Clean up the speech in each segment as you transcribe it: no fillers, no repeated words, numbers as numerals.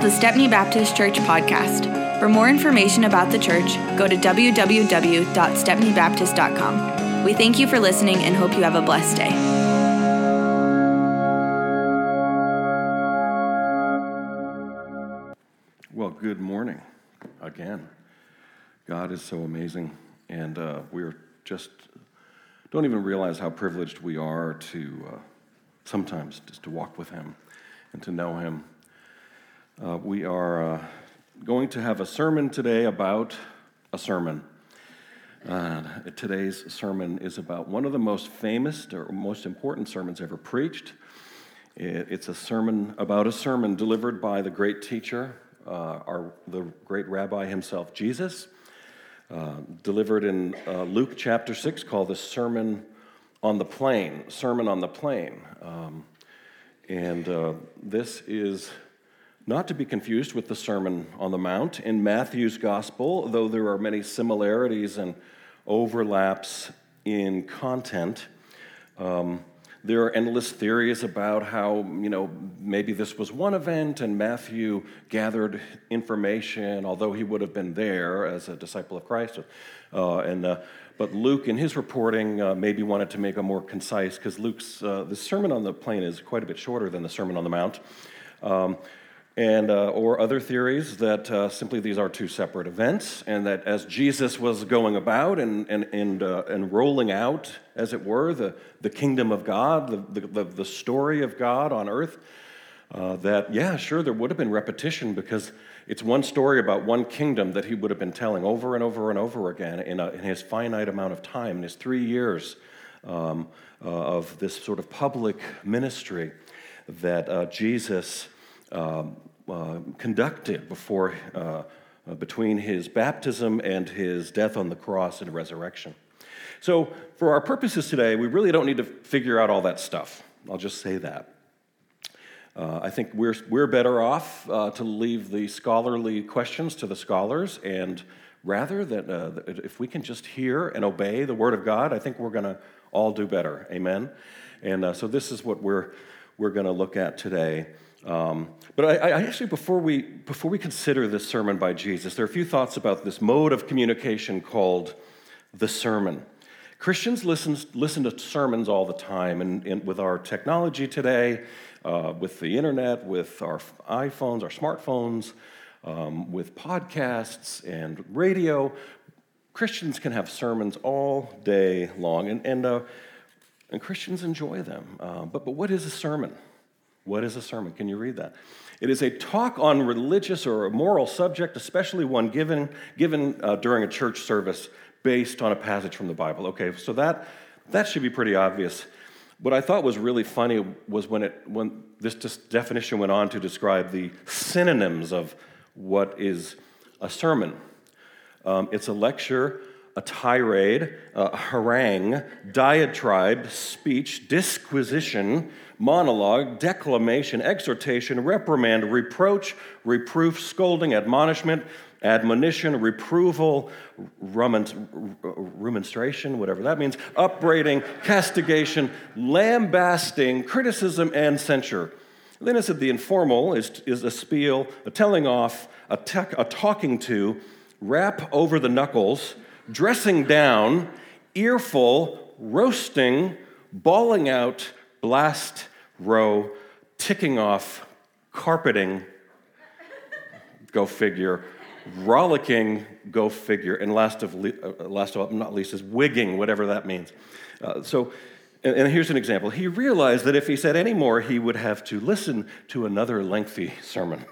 the Stepney Baptist Church podcast. For more information about the church, go to www.stepneybaptist.com. We thank you for listening and hope you have a blessed day. Well, good morning again. God is so amazing, and we're just don't even realize how privileged we are to sometimes just to walk with Him and to know Him. We are going to have a sermon today about a sermon. Today's sermon is about one of the most famous or most important sermons ever preached. It's a sermon about a sermon delivered by the great teacher, the great rabbi himself, Jesus, delivered in Luke chapter 6, called the Sermon on the Plain. This is not to be confused with the Sermon on the Mount in Matthew's Gospel, though there are many similarities and overlaps in content. There are endless theories about how, maybe this was one event and Matthew gathered information, although he would have been there as a disciple of Christ. But Luke, in his reporting, maybe wanted to make a more concise, because Luke's the Sermon on the Plain is quite a bit shorter than the Sermon on the Mount. Or other theories that simply these are two separate events, and that as Jesus was going about and rolling out, as it were, the kingdom of God, the story of God on earth, there would have been repetition, because it's one story about one kingdom that he would have been telling over and over and over again in his finite amount of time, in his 3 years of this sort of public ministry that Jesus conducted between his baptism and his death on the cross and resurrection. So for our purposes today, we really don't need to figure out all that stuff. I'll just say that. I think we're better off to leave the scholarly questions to the scholars, and rather that if we can just hear and obey the Word of God, I think we're going to all do better. Amen? And so this is what we're going to look at today. But I actually, before we consider this sermon by Jesus, there are a few thoughts about this mode of communication called the sermon. Christians listen to sermons all the time, and with our technology today, with the internet, with our iPhones, our smartphones, with podcasts and radio, Christians can have sermons all day long, and Christians enjoy them. But what is a sermon? What is a sermon? Can you read that? It is a talk on religious or a moral subject, especially one given during a church service based on a passage from the Bible. Okay, so that should be pretty obvious. What I thought was really funny was when this definition went on to describe the synonyms of what is a sermon. It's a lecture, a tirade, a harangue, diatribe, speech, disquisition, monologue, declamation, exhortation, reprimand, reproach, reproof, scolding, admonishment, admonition, reproval, remonstration, whatever that means, upbraiding, castigation, lambasting, criticism, and censure. And then I said the informal is a spiel, a telling off, a talking to, rap over the knuckles, dressing down, earful, roasting, bawling out, blast, row, ticking off, carpeting, go figure, rollicking, go figure, and last of all, not least, is wigging, whatever that means. And here's an example. He realized that if he said any more, he would have to listen to another lengthy sermon.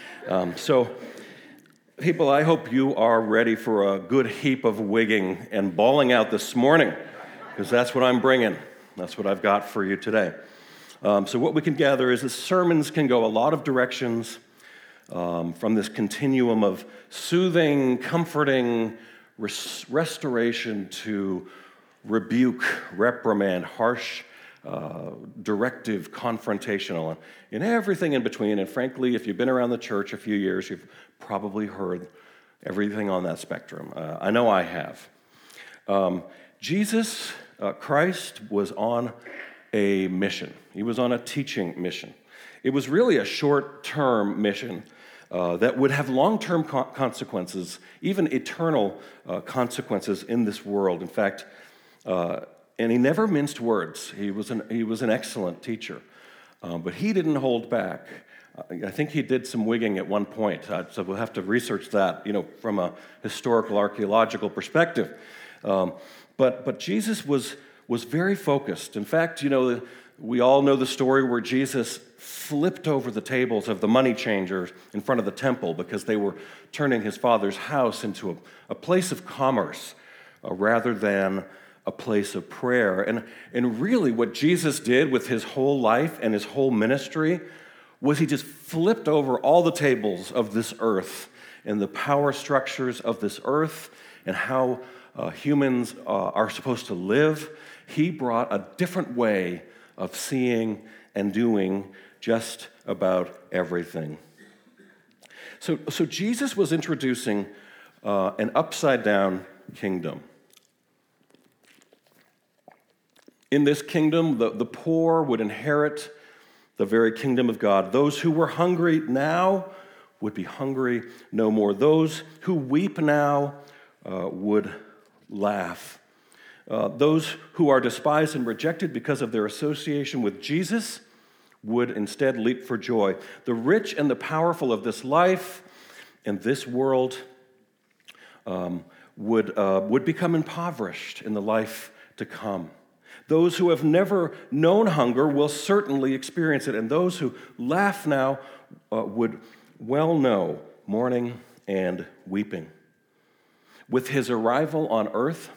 People, I hope you are ready for a good heap of wigging and bawling out this morning, because that's what I'm bringing. That's what I've got for you today. So what we can gather is that sermons can go a lot of directions, from this continuum of soothing, comforting, restoration to rebuke, reprimand, harsh, directive, confrontational, and everything in between. And frankly, if you've been around the church a few years, you've probably heard everything on that spectrum. I know I have. Jesus Christ was on a mission. He was on a teaching mission. It was really a short-term mission. that would have long-term consequences, even eternal consequences in this world. In fact, and he never minced words. He was an excellent teacher, but he didn't hold back. I think he did some wigging at one point, so we'll have to research that, from a historical, archaeological perspective. But Jesus was very focused. In fact, we all know the story where Jesus flipped over the tables of the money changers in front of the temple because they were turning his father's house into a place of commerce rather than a place of prayer. And really what Jesus did with his whole life and his whole ministry was he just flipped over all the tables of this earth and the power structures of this earth and how humans are supposed to live. He brought a different way of seeing and doing just about everything. So Jesus was introducing an upside-down kingdom. In this kingdom, the poor would inherit the very kingdom of God. Those who were hungry now would be hungry no more. Those who weep now would laugh. Those who are despised and rejected because of their association with Jesus would instead leap for joy. The rich and the powerful of this life and this world would become impoverished in the life to come. Those who have never known hunger will certainly experience it, and those who laugh now would well know mourning and weeping. With his arrival on earth,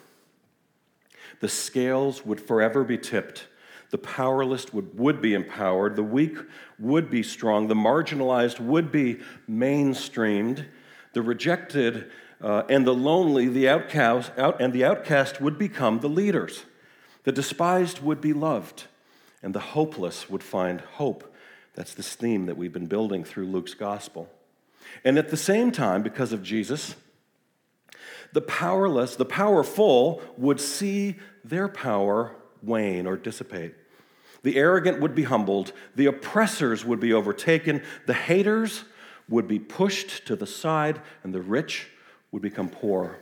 the scales would forever be tipped. The powerless would be empowered. The weak would be strong. The marginalized would be mainstreamed. The rejected and the lonely, the outcast would become the leaders. The despised would be loved, and the hopeless would find hope. That's this theme that we've been building through Luke's gospel. And at the same time, because of Jesus, the powerless, the powerful would see their power wane or dissipate. The arrogant would be humbled. The oppressors would be overtaken. The haters would be pushed to the side, and the rich would become poor.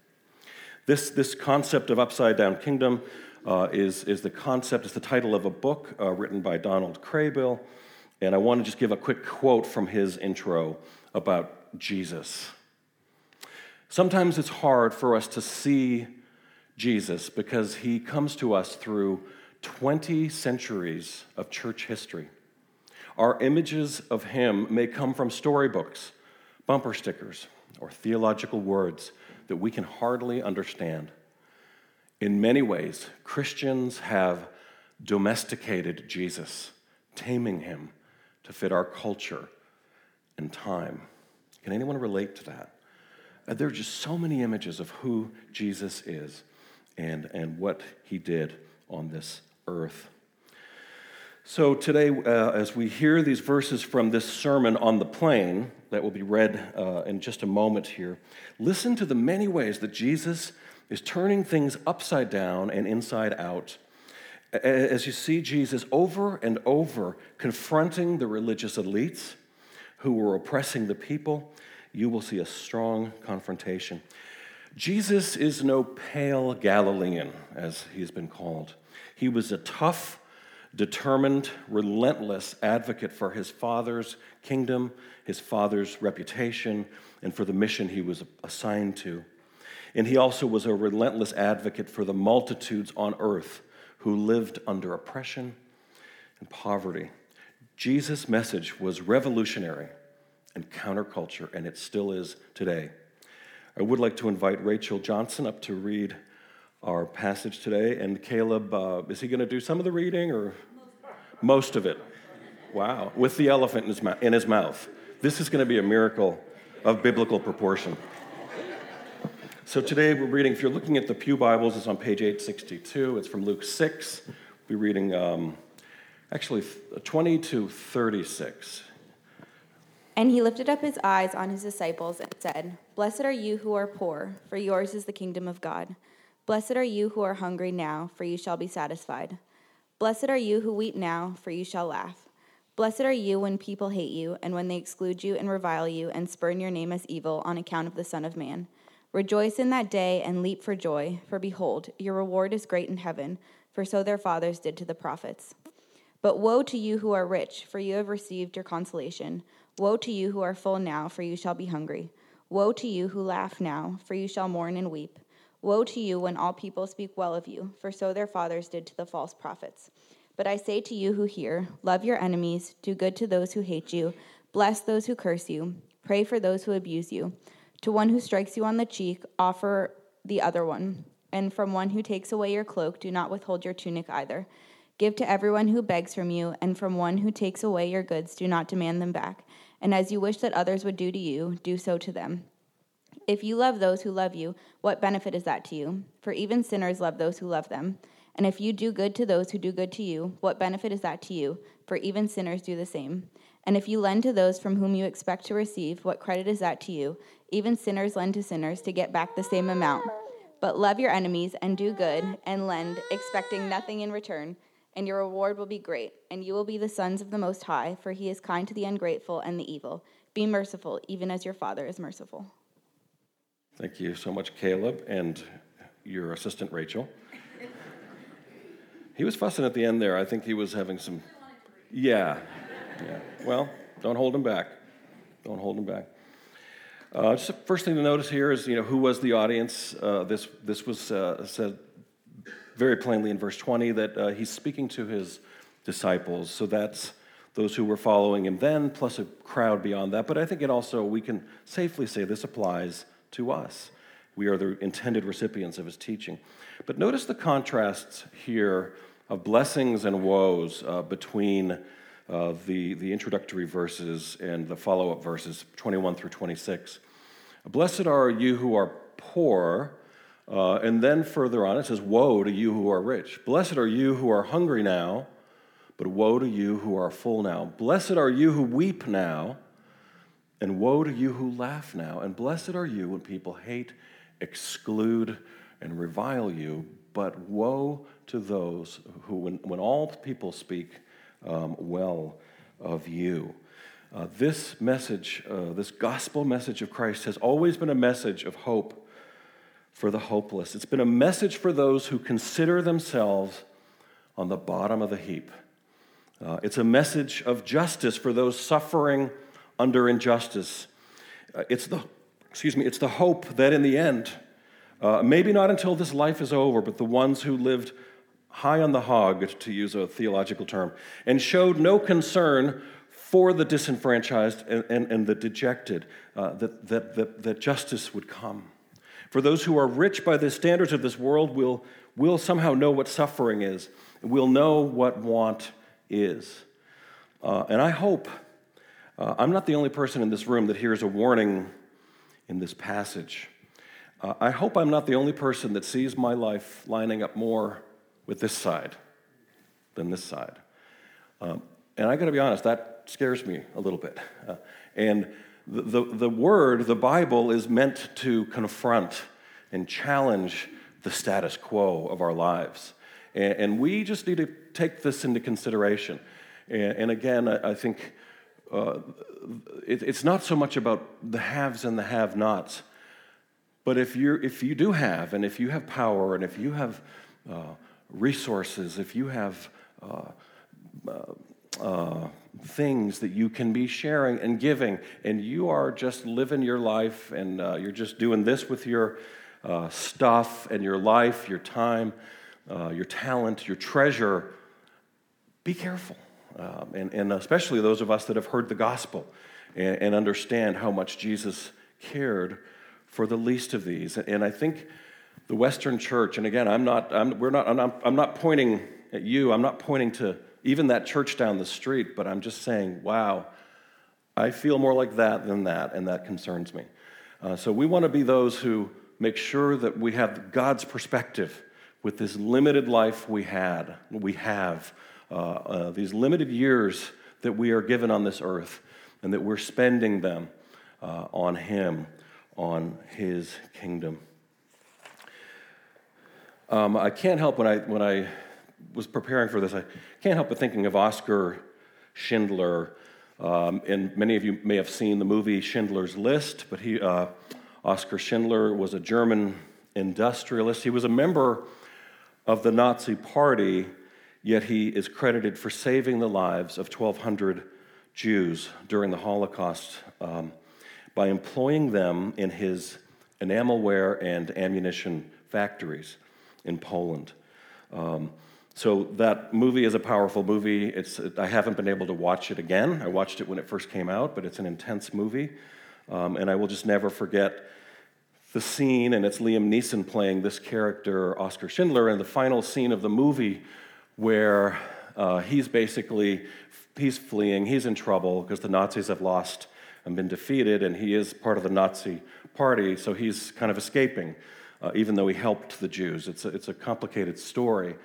This concept of upside-down kingdom is the title of a book written by Donald Craybill, and I want to just give a quick quote from his intro about Jesus. Sometimes it's hard for us to see Jesus because he comes to us through 20 centuries of church history. Our images of him may come from storybooks, bumper stickers, or theological words that we can hardly understand. In many ways, Christians have domesticated Jesus, taming him to fit our culture and time. Can anyone relate to that? There are just so many images of who Jesus is and what he did on this earth. So today, as we hear these verses from this sermon on the plain that will be read in just a moment here, listen to the many ways that Jesus is turning things upside down and inside out. As you see Jesus over and over confronting the religious elites who were oppressing the people, you will see a strong confrontation. Jesus is no pale Galilean, as he's been called. He was a tough, determined, relentless advocate for his Father's kingdom, his Father's reputation, and for the mission he was assigned to. And he also was a relentless advocate for the multitudes on earth who lived under oppression and poverty. Jesus' message was revolutionary and counterculture, and it still is today. I would like to invite Rachel Johnson up to read our passage today. And Caleb, is he going to do some of the reading or most of it? Wow, with the elephant in his mouth. This is going to be a miracle of biblical proportion. So today we're reading, if you're looking at the Pew Bibles, it's on page 862. It's from Luke 6. We'll be reading 20 to 36. And he lifted up his eyes on his disciples and said, "Blessed are you who are poor, for yours is the kingdom of God. Blessed are you who are hungry now, for you shall be satisfied. Blessed are you who weep now, for you shall laugh. Blessed are you when people hate you, and when they exclude you and revile you, and spurn your name as evil on account of the Son of Man. Rejoice in that day and leap for joy, for behold, your reward is great in heaven, for so their fathers did to the prophets. But woe to you who are rich, for you have received your consolation. Woe to you who are full now, for you shall be hungry. Woe to you who laugh now, for you shall mourn and weep. Woe to you when all people speak well of you, for so their fathers did to the false prophets. But I say to you who hear, love your enemies, do good to those who hate you, bless those who curse you, pray for those who abuse you. To one who strikes you on the cheek, offer the other one. And from one who takes away your cloak, do not withhold your tunic either. Give to everyone who begs from you, and from one who takes away your goods, do not demand them back. And as you wish that others would do to you, do so to them. If you love those who love you, what benefit is that to you? For even sinners love those who love them. And if you do good to those who do good to you, what benefit is that to you? For even sinners do the same. And if you lend to those from whom you expect to receive, what credit is that to you? Even sinners lend to sinners to get back the same amount. But love your enemies and do good and lend, expecting nothing in return, and your reward will be great, and you will be the sons of the Most High, for he is kind to the ungrateful and the evil. Be merciful, even as your Father is merciful. Thank you so much, Caleb, and your assistant, Rachel. He was fussing at the end there. I think he was having some... Yeah. Well, don't hold him back. Don't hold him back. Just the first thing to notice here is, who was the audience? This was said very plainly in verse 20 that he's speaking to his disciples. So that's those who were following him then, plus a crowd beyond that. But I think we can safely say this applies to us. We are the intended recipients of his teaching. But notice the contrasts here of blessings and woes between the introductory verses and the follow-up verses, 21 through 26. Blessed are you who are poor, and then further on it says, woe to you who are rich. Blessed are you who are hungry now, but woe to you who are full now. Blessed are you who weep now, and woe to you who laugh now. And blessed are you when people hate, exclude, and revile you, but woe to those who, when all people speak well of you. This message, this gospel message of Christ has always been a message of hope for the hopeless. It's been a message for those who consider themselves on the bottom of the heap. It's a message of justice for those suffering under injustice. It's the hope that in the end, maybe not until this life is over, but the ones who lived high on the hog, to use a theological term, and showed no concern for the disenfranchised and the dejected, that justice would come. For those who are rich by the standards of this world will somehow know what suffering is, and will know what want is. And I hope, I'm not the only person in this room that hears a warning in this passage. I hope I'm not the only person that sees my life lining up more with this side than this side. And I got to be honest, that scares me a little bit. And the word, the Bible, is meant to confront and challenge the status quo of our lives. And we just need to take this into consideration. And again, I think it's not so much about the haves and the have-nots, but if you do have, and if you have power, and if you have resources, if you have things that you can be sharing and giving, and you are just living your life, and you're just doing this with your stuff and your life, your time, your talent, your treasure, be careful. And especially those of us that have heard the gospel and understand how much Jesus cared for the least of these. And I think the Western church, and again, I'm not pointing at you, I'm not pointing to even that church down the street, but I'm just saying, wow, I feel more like that than that, and that concerns me. So we want to be those who make sure that we have God's perspective with this limited life we have, these limited years that we are given on this earth, and that we're spending them on Him, on His kingdom. I can't help when I was preparing for this, I can't help but thinking of Oscar Schindler. And many of you may have seen the movie Schindler's List, but Oskar Schindler was a German industrialist. He was a member of the Nazi Party, yet he is credited for saving the lives of 1,200 Jews during the Holocaust by employing them in his enamelware and ammunition factories in Poland. So that movie is a powerful movie. I haven't been able to watch it again. I watched it when it first came out, but it's an intense movie. And I will just never forget the scene, and it's Liam Neeson playing this character, Oskar Schindler, and the final scene of the movie where he's fleeing, he's in trouble because the Nazis have lost and been defeated, and he is part of the Nazi Party, so he's kind of escaping, even though he helped the Jews. It's a complicated story.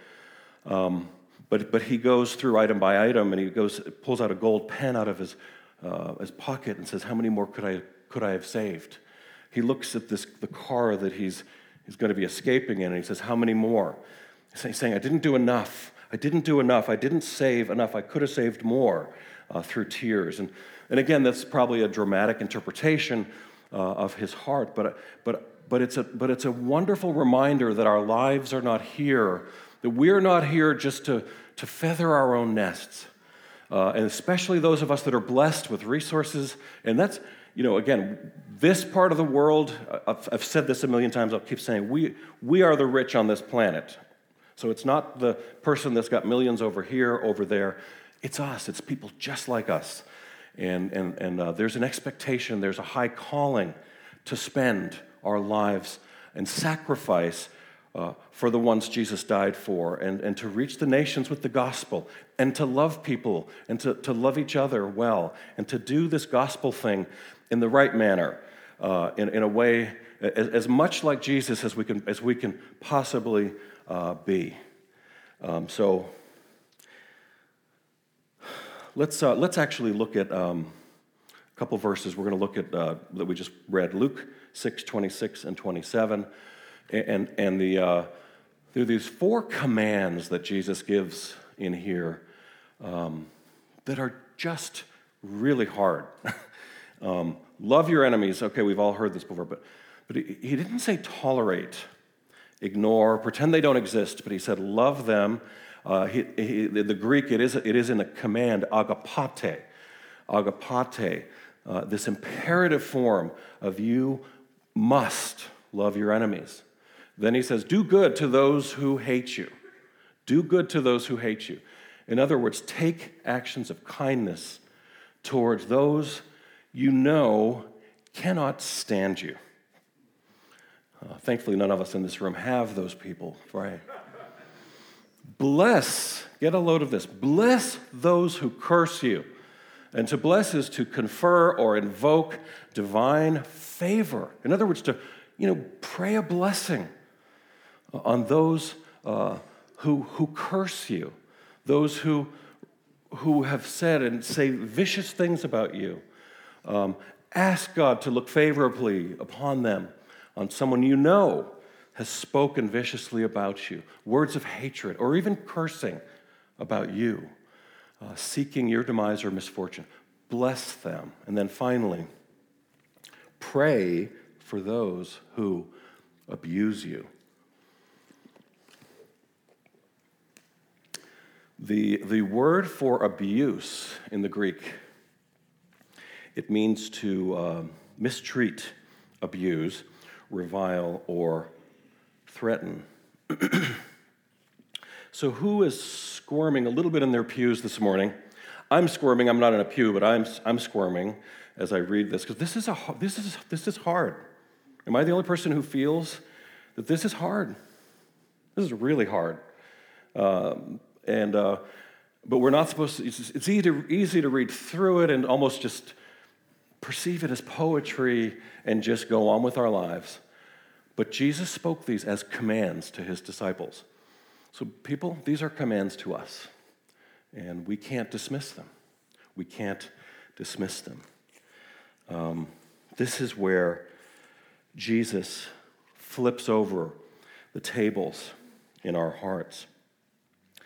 But he goes through item by item, and he pulls out a gold pen out of his pocket and says, "How many more could I have saved?" He looks at the car that he's going to be escaping in, and he says, "How many more?" He's saying, "I didn't do enough. I didn't do enough. I didn't save enough. I could have saved more," through tears. And again, that's probably a dramatic interpretation of his heart, but it's a wonderful reminder that our lives are not here. That we're not here just to feather our own nests, and especially those of us that are blessed with resources. And that's, again, this part of the world, I've said this a million times, I'll keep saying, we are the rich on this planet. So it's not the person that's got millions over here, over there. It's us. It's people just like us. And there's an expectation, there's a high calling to spend our lives and sacrifice for the ones Jesus died for, and to reach the nations with the gospel, and to love people, and to love each other well, and to do this gospel thing in the right manner, in a way as much like Jesus as we can possibly be. So let's actually look at a couple verses. We're going to look at that we just read, Luke 6:26 and 27. And there are these 4 commands that Jesus gives in here that are just really hard. Love your enemies. Okay, we've all heard this before, but he didn't say tolerate, ignore, pretend they don't exist, but he said love them. The Greek, it is in a command, agapate, this imperative form of you must love your enemies. Then he says, do good to those who hate you. Do good to those who hate you. In other words, take actions of kindness towards those you know cannot stand you. Thankfully, none of us in this room have those people, right? Bless, get a load of this, bless those who curse you. And to bless is to confer or invoke divine favor. In other words, to pray a blessing on those who curse you, those who have said and say vicious things about you. Ask God to look favorably upon them, on someone you know has spoken viciously about you, words of hatred, or even cursing about you, seeking your demise or misfortune. Bless them. And then finally, pray for those who abuse you. The word for abuse in the Greek, it means to mistreat, abuse, revile, or threaten. So who is squirming a little bit in their pews this morning? I'm squirming. I'm not in a pew, but I'm squirming as I read this, because this is hard. Am I the only person who feels that this is hard? This is really hard. But we're not supposed to, it's easy to read through it and almost just perceive it as poetry and just go on with our lives. But Jesus spoke these as commands to his disciples. So people, these are commands to us, and we can't dismiss them. We can't dismiss them. This is where Jesus flips over the tables in our hearts.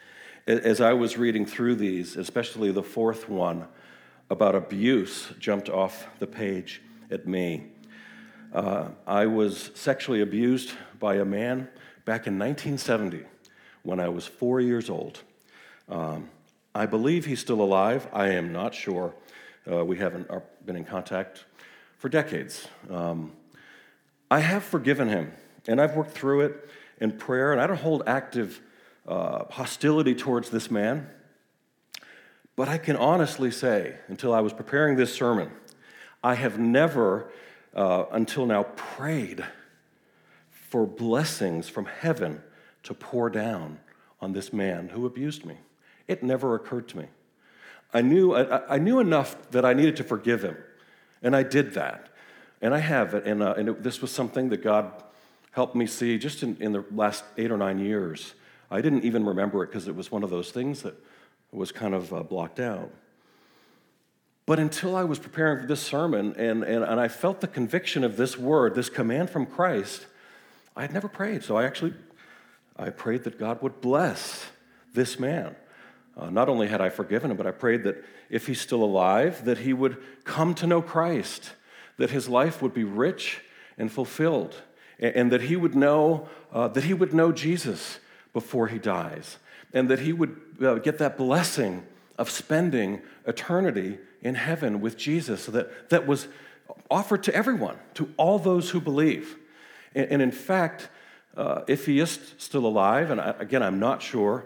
As I was reading through these, especially the fourth one about abuse jumped off the page at me. I was sexually abused by a man back in 1970 when I was 4 years old. I believe he's still alive. I am not sure. We haven't been in contact for decades. I have forgiven him, and I've worked through it in prayer, and I don't hold active hostility towards this man. But I can honestly say, until I was preparing this sermon, I have never, until now, prayed for blessings from heaven to pour down on this man who abused me. It never occurred to me. I knew enough that I needed to forgive him, and I did that. And I have it, and this was something that God helped me see just in the last 8 or 9 years. I didn't even remember it because it was one of those things that was kind of blocked out. But until I was preparing for this sermon, and I felt the conviction of this word, this command from Christ, I had never prayed. So I prayed that God would bless this man. Not only had I forgiven him, but I prayed that if he's still alive, that he would come to know Christ, that his life would be rich and fulfilled, and that he would know Jesus before he dies, and that he would get that blessing of spending eternity in heaven with Jesus, so that was offered to everyone, to all those who believe. And in fact, if he is still alive, and again, I'm not sure,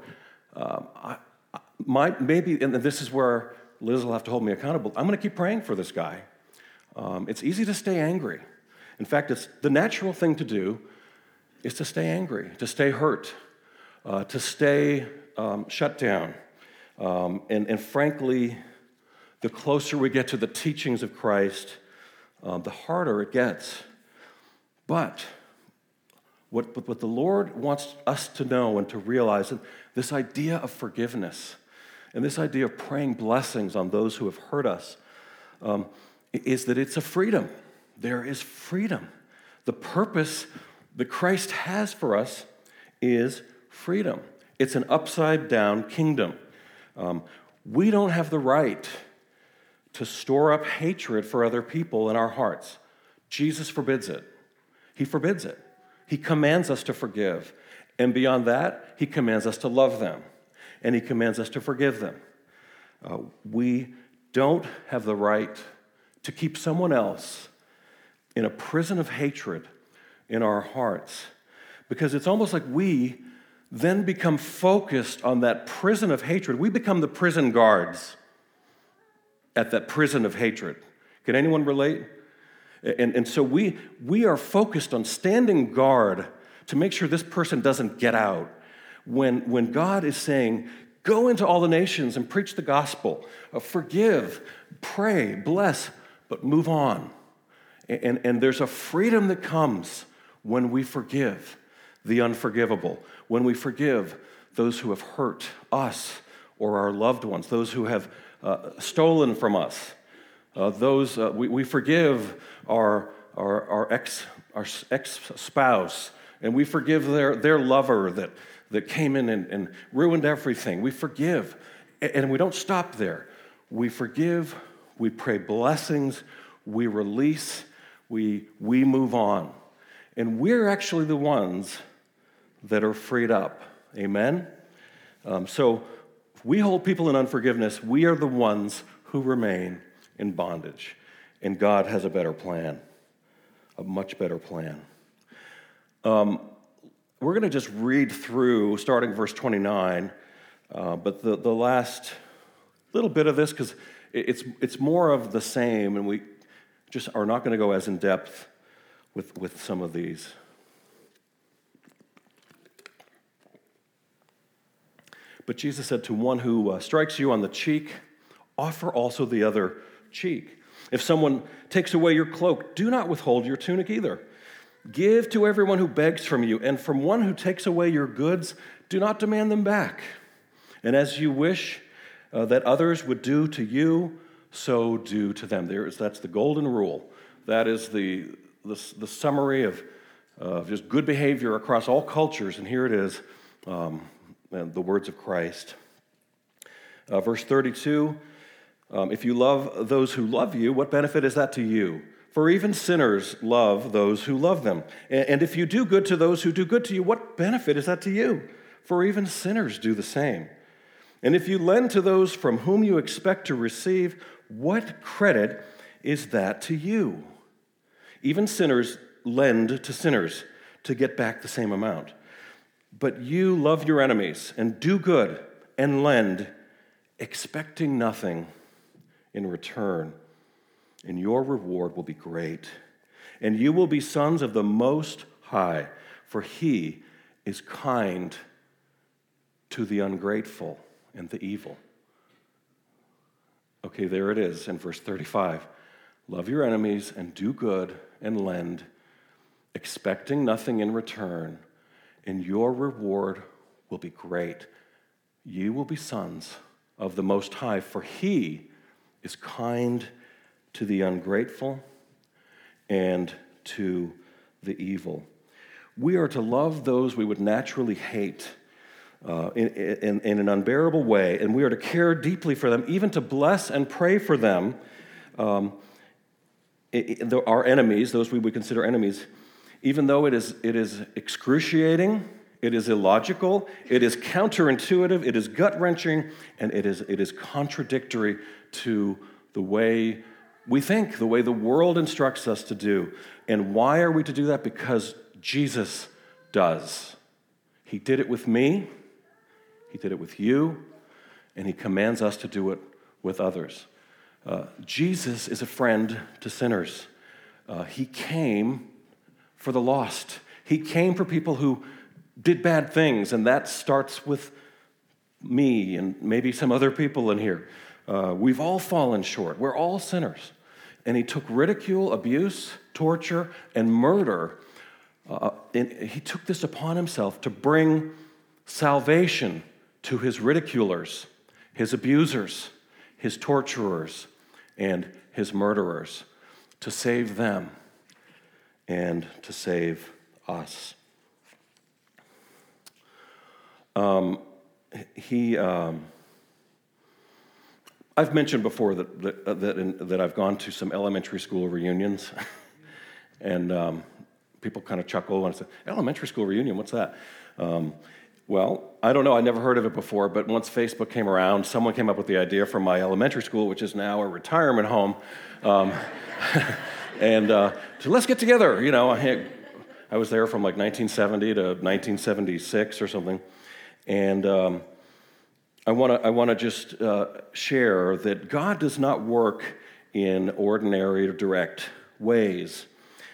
maybe, and this is where Liz will have to hold me accountable, I'm going to keep praying for this guy. It's easy to stay angry. In fact, it's the natural thing to do is to stay angry, to stay hurt, to stay shut down. And frankly, the closer we get to the teachings of Christ, the harder it gets. But what the Lord wants us to know and to realize, that this idea of forgiveness and this idea of praying blessings on those who have hurt us, is that it's a freedom. There is freedom. The purpose that Christ has for us is freedom. It's an upside-down kingdom. We don't have the right to store up hatred for other people in our hearts. Jesus forbids it. He forbids it. He commands us to forgive. And beyond that, he commands us to love them. And he commands us to forgive them. We don't have the right to keep someone else in a prison of hatred in our hearts, because it's almost like we then become focused on that prison of hatred. We become the prison guards at that prison of hatred. Can anyone relate? And so we are focused on standing guard to make sure this person doesn't get out. When God is saying, go into all the nations and preach the gospel, forgive, pray, bless, but move on. And there's a freedom that comes when we forgive the unforgivable, when we forgive those who have hurt us or our loved ones, those who have stolen from us, we forgive our ex-spouse, and we forgive their lover that came in and ruined everything. We forgive, and we don't stop there. We forgive, we pray blessings, we release, we move on. And we're actually the ones that are freed up. Amen? So if we hold people in unforgiveness, we are the ones who remain in bondage. And God has a better plan, a much better plan. We're going to just read through, starting verse 29, but the last little bit of this, because it's more of the same, and we just are not going to go as in depth with some of these. But Jesus said, to one who strikes you on the cheek, offer also the other cheek. If someone takes away your cloak, do not withhold your tunic either. Give to everyone who begs from you, and from one who takes away your goods, do not demand them back. And as you wish that others would do to you, so do to them. That's the golden rule. That is the summary of just good behavior across all cultures, and here it is, the words of Christ. Verse 32, if you love those who love you, what benefit is that to you? For even sinners love those who love them. And if you do good to those who do good to you, what benefit is that to you? For even sinners do the same. And if you lend to those from whom you expect to receive, what credit is that to you? Even sinners lend to sinners to get back the same amount. But you love your enemies and do good and lend, expecting nothing in return, and your reward will be great. And you will be sons of the Most High, for He is kind to the ungrateful and the evil. Okay, there it is in verse 35. Love your enemies and do good and lend, expecting nothing in return, and your reward will be great. You will be sons of the Most High, for He is kind to the ungrateful and to the evil. We are to love those we would naturally hate in an unbearable way, and we are to care deeply for them, even to bless and pray for them, our enemies, those we would consider enemies, even though it is excruciating, it is illogical, it is counterintuitive, it is gut-wrenching, and it is contradictory to the way we think, the way the world instructs us to do. And why are we to do that? Because Jesus does. He did it with me, He did it with you, and He commands us to do it with others. Jesus is a friend to sinners. He came for the lost. He came for people who did bad things, and that starts with me and maybe some other people in here. We've all fallen short. We're all sinners. And He took ridicule, abuse, torture, and murder. And He took this upon Himself to bring salvation to His ridiculers, His abusers, His torturers, and His murderers, to save them and to save us. I've mentioned before that I've gone to some elementary school reunions, and people kind of chuckle when I say, elementary school reunion, what's that? Well, I don't know, I never heard of it before, but once Facebook came around, someone came up with the idea from my elementary school, which is now a retirement home, and so let's get together. You know, I was there from like 1970 to 1976 or something, and I want to just share that God does not work in ordinary or direct ways.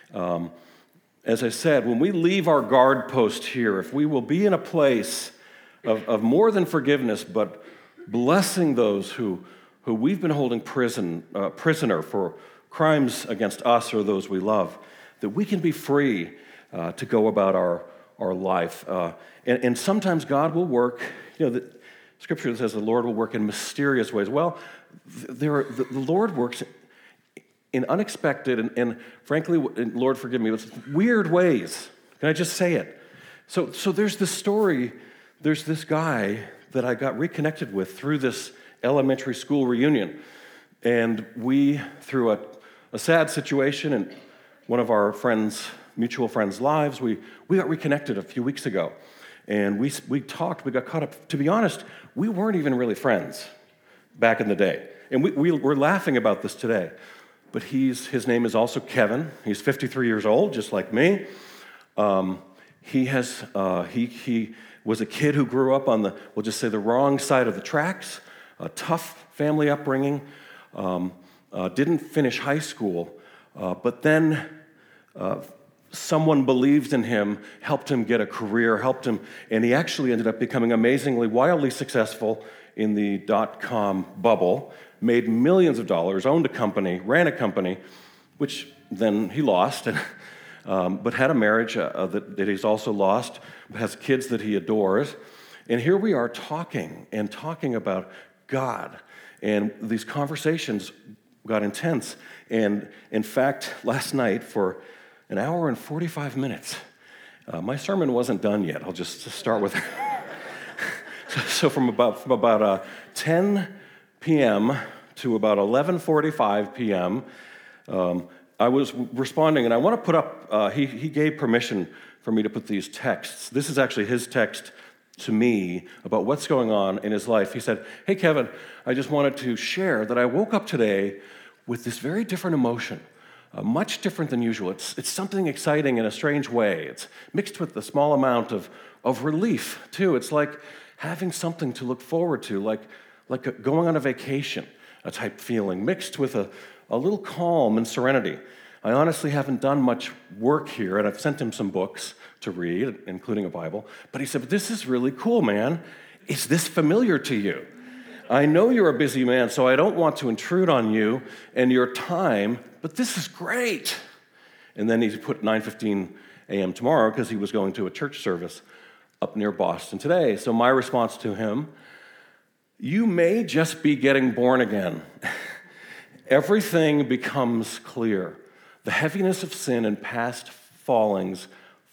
As I said, when we leave our guard post here, if we will be in a place of more than forgiveness, but blessing those who we've been holding prisoner for crimes against us or those we love, that we can be free to go about our life. And sometimes God will work, the Scripture says the Lord will work in mysterious ways. Well, the Lord works in unexpected and frankly, Lord forgive me, weird ways. Can I just say it? So there's this story, there's this guy that I got reconnected with through this elementary school reunion. And we, through a sad situation in one of our mutual friends' lives, we got reconnected a few weeks ago. And we talked, we got caught up. To be honest, we weren't even really friends back in the day. And we're laughing about this today. But his name is also Kevin. He's 53 years old, just like me. He was a kid who grew up on we'll just say the wrong side of the tracks, a tough family upbringing, didn't finish high school, but then someone believed in him, helped him get a career, helped him, and he actually ended up becoming amazingly, wildly successful in the dot-com bubble, made millions of dollars, owned a company, ran a company, which then he lost, but had a marriage that he's also lost, has kids that he adores. And here we are talking about God. And these conversations got intense. And in fact, last night for an hour and 45 minutes, my sermon wasn't done yet. I'll just start with So from about 10 p.m. to about 11:45 p.m., I was responding, and I want to put up, he gave permission for me to put these texts. This is actually his text to me about what's going on in his life. He said, "Hey, Kevin, I just wanted to share that I woke up today with this very different emotion, much different than usual. It's something exciting in a strange way. It's mixed with a small amount of relief, too. It's like having something to look forward to, like going on a vacation, a type feeling, mixed with a little calm and serenity. I honestly haven't done much work here, and I've sent him some books to read, including a Bible. But he said, but this is really cool, man. Is this familiar to you? I know you're a busy man, so I don't want to intrude on you and your time, but this is great." And then he put 9:15 a.m. tomorrow because he was going to a church service up near Boston today. So my response to him, you may just be getting born again. Everything becomes clear. The heaviness of sin and past failings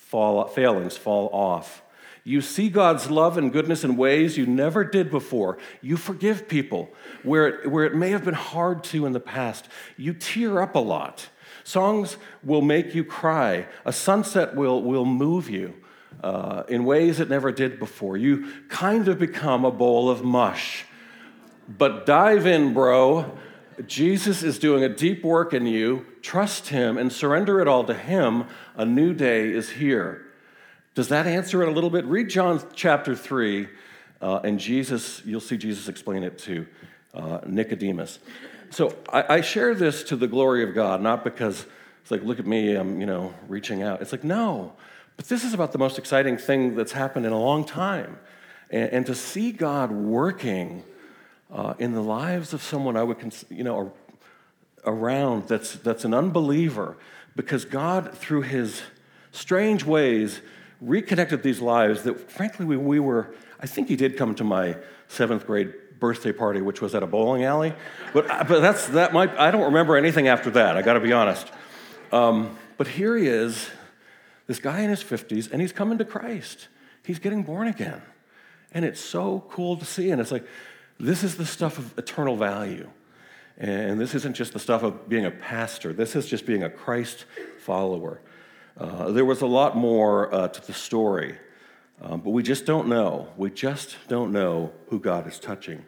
fall off. You see God's love and goodness in ways you never did before. You forgive people where it may have been hard to in the past. You tear up a lot. Songs will make you cry. A sunset will move you in ways it never did before. You kind of become a bowl of mush. But dive in, bro. Jesus is doing a deep work in you. Trust him and surrender it all to him. A new day is here. Does that answer it a little bit? Read John chapter 3, and you'll see Jesus explain it to Nicodemus. So I share this to the glory of God, not because it's like, look at me, I'm reaching out. It's like, no. But this is about the most exciting thing that's happened in a long time. And to see God working in the lives of someone I would consider, around that's an unbeliever, because God, through his strange ways, reconnected these lives that, frankly, I think he did come to my 7th grade birthday party, which was at a bowling alley, but I don't remember anything after that, I gotta be honest. But here he is, this guy in his 50s, and he's coming to Christ. He's getting born again. And it's so cool to see, and it's like, this is the stuff of eternal value. And this isn't just the stuff of being a pastor. This is just being a Christ follower. There was a lot more to the story, but we just don't know. We just don't know who God is touching.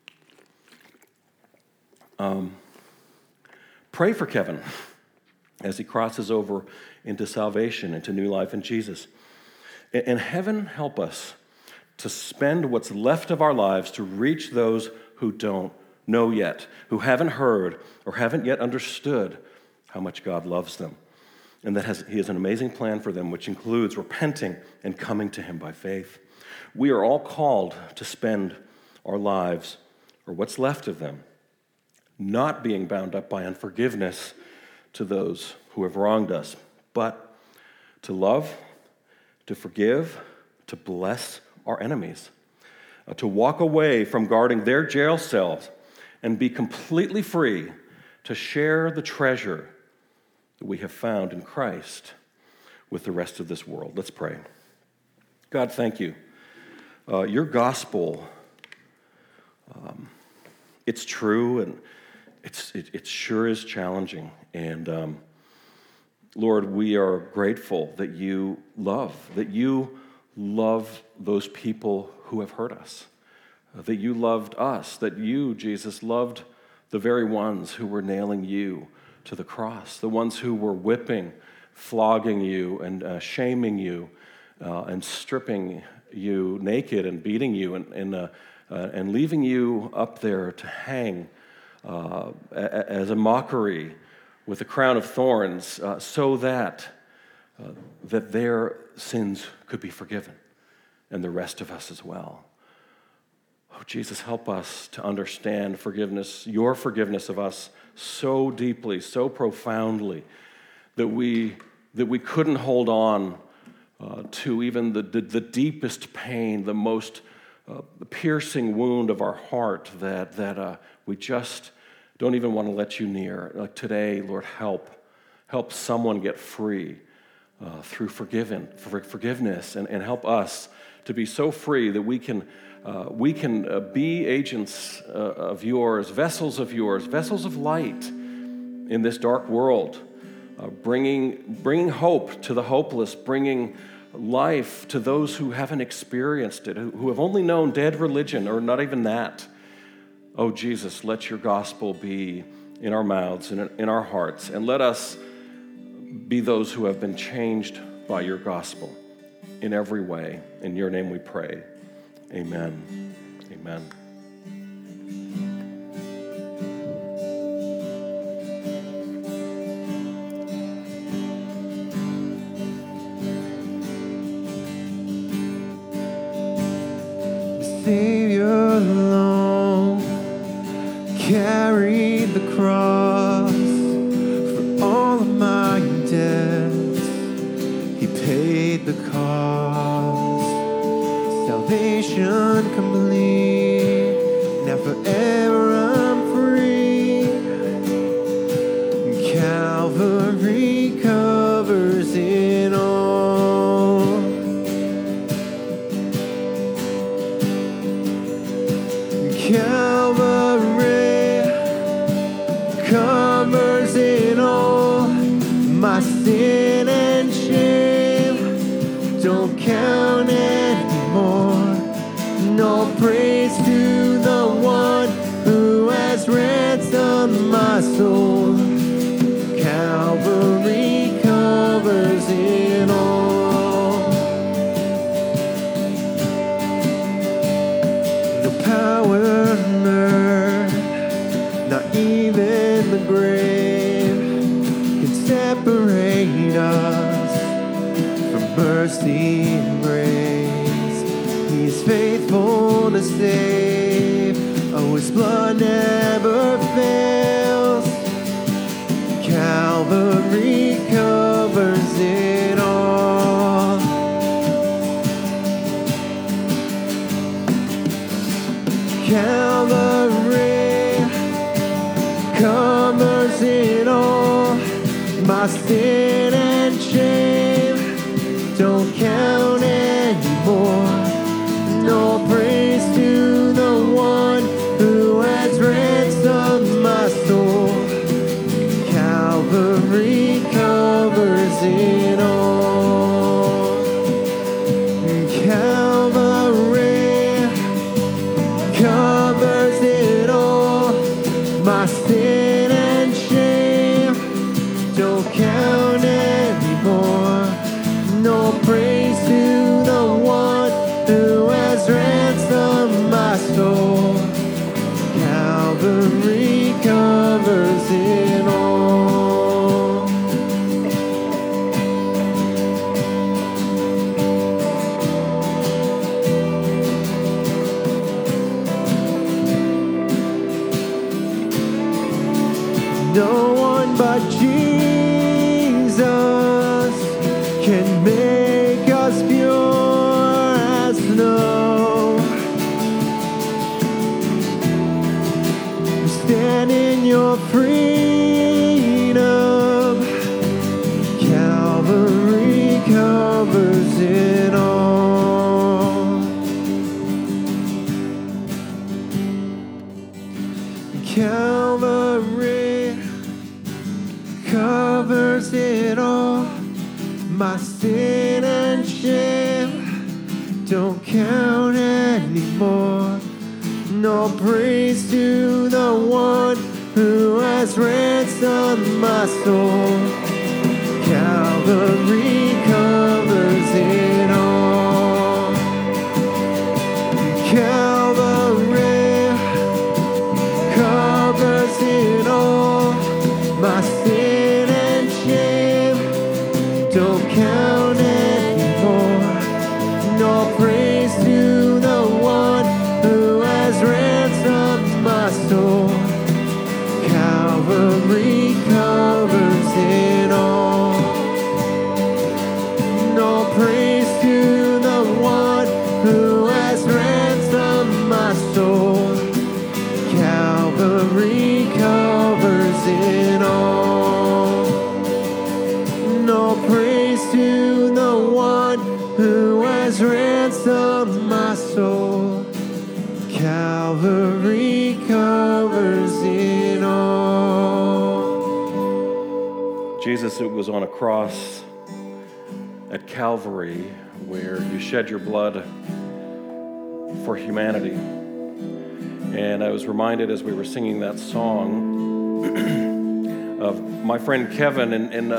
Pray for Kevin as he crosses over into salvation, into new life in Jesus. And heaven help us to spend what's left of our lives to reach those who don't know yet, who haven't heard or haven't yet understood how much God loves them. And that he has an amazing plan for them, which includes repenting and coming to him by faith. We are all called to spend our lives, or what's left of them, not being bound up by unforgiveness to those who have wronged us, but to love, to forgive, to bless our enemies, to walk away from guarding their jail cells and be completely free to share the treasure that we have found in Christ with the rest of this world. Let's pray. God, thank you. Your gospel, it's true, and it sure is challenging. And Lord, we are grateful that you love those people who have hurt us, that you loved us, that you, Jesus, loved the very ones who were nailing you to the cross, the ones who were whipping, flogging you, and shaming you, and stripping you naked and beating you, and leaving you up there to hang as a mockery with a crown of thorns, so that their sins could be forgiven, and the rest of us as well. Oh, Jesus, help us to understand forgiveness, your forgiveness of us, so deeply, so profoundly, that we couldn't hold on to even the deepest pain, the most piercing wound of our heart that we just don't even want to let you near. Like today, Lord, help someone get free through forgiveness, and help us to be so free that we can be agents of yours, vessels of light in this dark world, bringing hope to the hopeless, bringing life to those who haven't experienced it, who have only known dead religion or not even that. Oh, Jesus, let your gospel be in our mouths and in our hearts, and let us be those who have been changed by your gospel in every way. In your name we pray. Amen. Amen. Savior alone carried the cross for all of my debts. He paid the cost. Salvation complete. Now forever I'm free. Calvary covers it all. Calvary covers it all. My sin and shame don't count anymore. No praise to the one who has ransomed my soul. Calvary covers it all. No power on earth, not even the grave, can separate us from mercy and grace. He is faithful to save. Oh, his blood never fails. Calvary covers it all. Calvary covers it all. My sin and shame don't count anymore. No praise to the one who has ransomed my soul. Calvary covers it all. Calvary covers it all. My sin and shame don't count anymore. No praise to the one who has ransomed my soul. Calvary covers it all. No one but Jesus can make us pure as snow. Stand in your freedom. Calvary covers it all. Calvary covers it all. My sin and shame don't count anymore. No praise to the one who has ransomed my soul. Calvary covers it all. Calvary covers it all. My sin and shame don't count anymore. No praise to the one who has ransomed my soul. Calvary covers it all. No praise soul. Calvary covers it all. Jesus, it was on a cross at Calvary where you shed your blood for humanity. And I was reminded as we were singing that song of my friend Kevin, and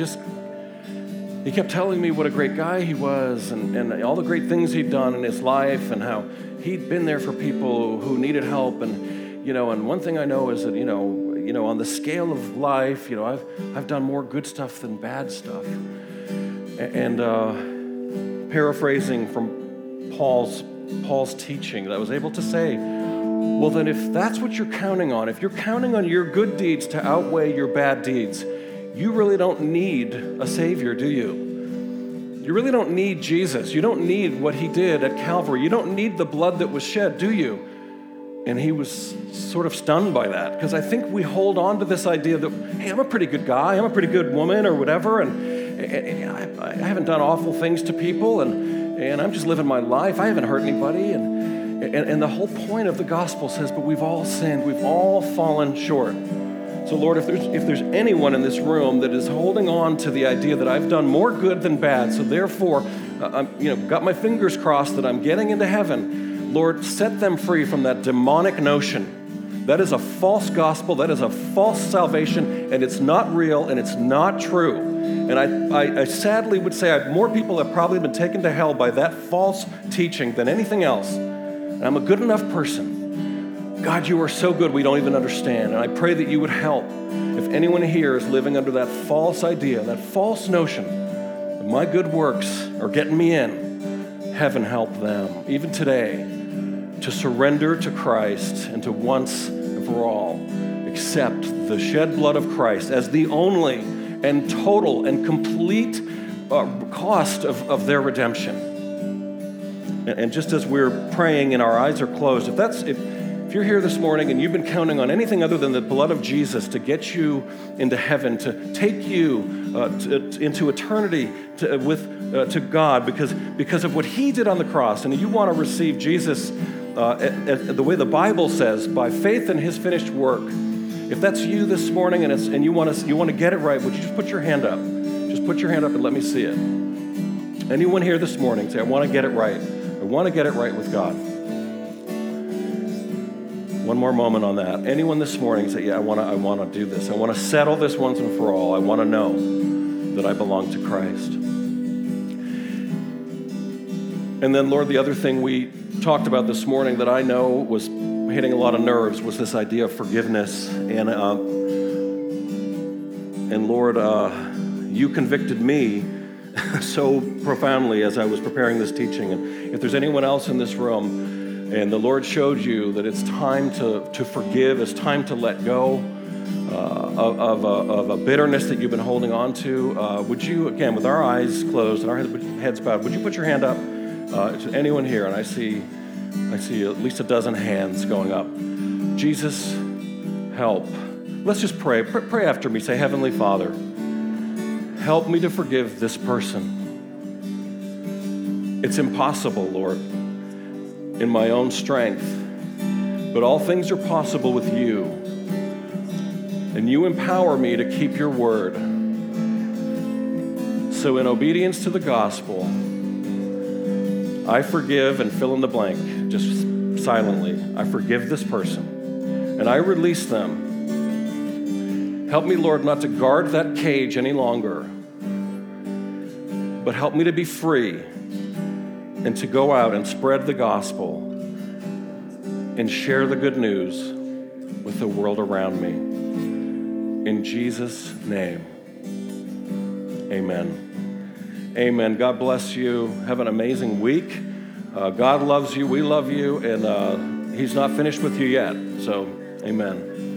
he kept telling me what a great guy he was and all the great things he'd done in his life and how he'd been there for people who needed help. And one thing I know is that, on the scale of life, I've done more good stuff than bad stuff. And paraphrasing from Paul's teaching, that I was able to say, well, then if that's what you're counting on, if you're counting on your good deeds to outweigh your bad deeds, you really don't need a Savior, do you? You really don't need Jesus. You don't need what he did at Calvary. You don't need the blood that was shed, do you? And he was sort of stunned by that, because I think we hold on to this idea that, hey, I'm a pretty good guy, I'm a pretty good woman or whatever, and I haven't done awful things to people, and I'm just living my life. I haven't hurt anybody. And the whole point of the gospel says, but we've all sinned. We've all fallen short. So, Lord, if there's anyone in this room that is holding on to the idea that I've done more good than bad, so therefore, I'm got my fingers crossed that I'm getting into heaven, Lord, set them free from that demonic notion. That is a false gospel. That is a false salvation, and it's not real, and it's not true. And I sadly would say more people have probably been taken to hell by that false teaching than anything else. And I'm a good enough person. God, you are so good we don't even understand. And I pray that you would help. If anyone here is living under that false idea, that false notion that my good works are getting me in, heaven help them, even today, to surrender to Christ and to once and for all accept the shed blood of Christ as the only and total and complete cost of their redemption. And just as we're praying and our eyes are closed, if you're here this morning and you've been counting on anything other than the blood of Jesus to get you into heaven, to take you into eternity to God because of what he did on the cross, and you want to receive Jesus the way the Bible says, by faith in his finished work, if that's you this morning and you want to get it right, would you just put your hand up? Just put your hand up and let me see it. Anyone here this morning say, I want to get it right. I want to get it right with God. One more moment on that. Anyone this morning say, yeah, I want to do this. I want to settle this once and for all. I want to know that I belong to Christ. And then, Lord, the other thing we talked about this morning that I know was hitting a lot of nerves was this idea of forgiveness. And Lord, you convicted me so profoundly as I was preparing this teaching. And if there's anyone else in this room and the Lord showed you that it's time to forgive, it's time to let go of a bitterness that you've been holding on to, would you, again, with our eyes closed and our heads bowed, would you put your hand up to anyone here? And I see at least a dozen hands going up. Jesus, help. Let's just pray. Pray after me. Say, Heavenly Father, help me to forgive this person. It's impossible, Lord, in my own strength, but all things are possible with you. And you empower me to keep your word. So in obedience to the gospel, I forgive and fill in the blank, just silently. I forgive this person, and I release them. Help me, Lord, not to guard that cage any longer, but help me to be free and to go out and spread the gospel and share the good news with the world around me. In Jesus' name, amen. Amen. God bless you. Have an amazing week. God loves you. We love you. And he's not finished with you yet. So, amen.